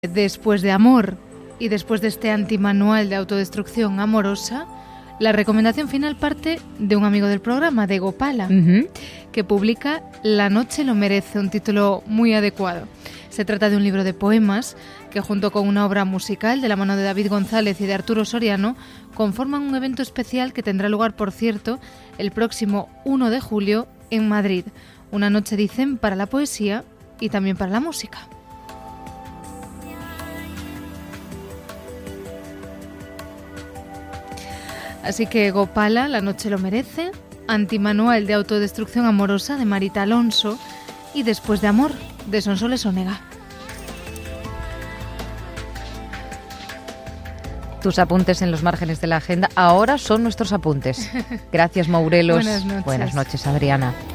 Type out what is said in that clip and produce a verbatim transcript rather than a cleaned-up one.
Después de Amor y después de este antimanual de autodestrucción amorosa, la recomendación final parte de un amigo del programa, de Gopala, uh-huh. que publica La noche lo merece, un título muy adecuado. Se trata de un libro de poemas que, junto con una obra musical de la mano de David González y de Arturo Soriano, conforman un evento especial que tendrá lugar, por cierto, el próximo uno de julio en Madrid. Una noche, dicen, para la poesía y también para la música. Así que Gopala, La noche lo merece, antimanual de autodestrucción amorosa de Marita Alonso y Después de Amor de Sonsoles Onega. Tus apuntes en los márgenes de la agenda ahora son nuestros apuntes. Gracias, Mourelos. Buenas noches. Buenas noches, Adriana.